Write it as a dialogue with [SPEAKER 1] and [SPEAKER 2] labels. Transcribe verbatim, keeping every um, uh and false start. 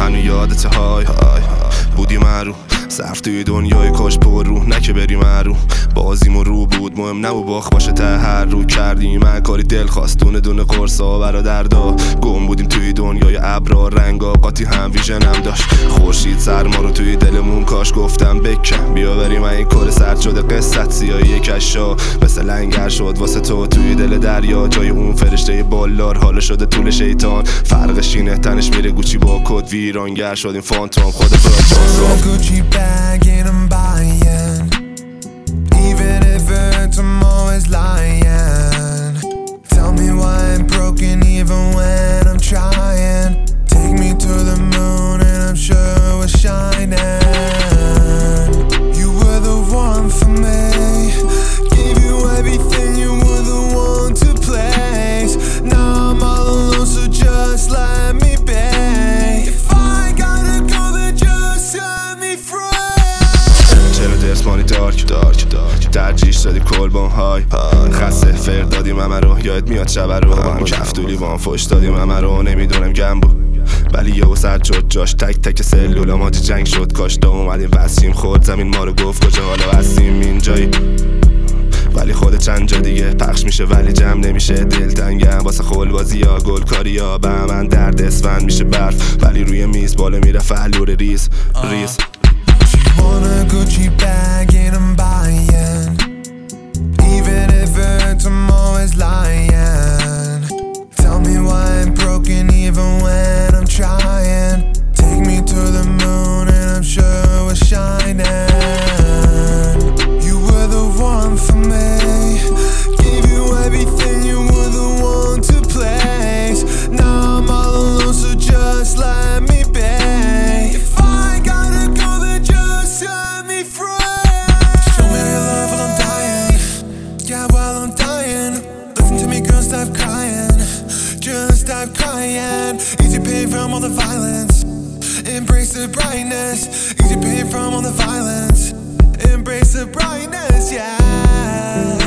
[SPEAKER 1] هنو یادت های های بودی من رو صرف توی دنیای کاش پر رو نه که بریم رو بازیمو رو بود مهم نبود باخ باشه ته هر رو کردیم من کاری دل خواست دونه دونه قرصا برادردا گم بودیم توی دنیای ابرا رنگا قاطی هم ویژنم داشت خورشید سر ما رو توی دلمون کاش گفتم بکن بیا بریم این کار سرد شده قصت سیاهی کشا مثل لنگر شد واسه تو توی دل دریا جای اون فرشته بالار حالا شده طول شیطان فرقش اینه تنش میره گوچی با کد ویرانگر شد این فانتوم خود برات
[SPEAKER 2] bag and I'm buying. Even if it hurts, I'm always lying. Tell me why I'm broken even when I'm trying. Take me to the moon and I'm sure we're shining. You were the one for me. Gave you everything, you were the one to place. Now I'm all alone, so just let me be. If I gotta go, then just set me free.
[SPEAKER 1] چرا دسمانی دارک دارک دارک درجیش دادی کلبان های خسته فر دادیم همه رو یاد میاد شبه رو با هم کفتولی با هم فش دادیم همه رو نمیدونم گم بود ولی یه سر شد جاش تک تک سلولا ماتی جنگ شد کاش دا اومدیم وسیم خود زمین ما رو گفت کجا حالا هستیم اینجایی ولی خود چند جا دیگه پخش میشه ولی جمع نمیشه دلتنگم واسه خلبازی ها گلکاری ها به من درد اسفند میشه برف ولی روی میز بالا میره فلور ریز ریز
[SPEAKER 2] Want a Gucci bag and I'm buying. Even if it hurts, I'm always lying. Tell me why I'm broken even when I'm trying. Take me to the moon and I'm sure we're shining. You were the one for me. Gave you everything, you were the one to place. Now I'm all alone, so just let me be. If I gotta go, then just set me free. Show me your love while I'm dying. Yeah, while I'm dying. Listen to me, girl, stop crying. Just stop crying. Easy pain from all the violence. Embrace the brightness. Easy pain from all the violence. Embrace the brightness, yeah.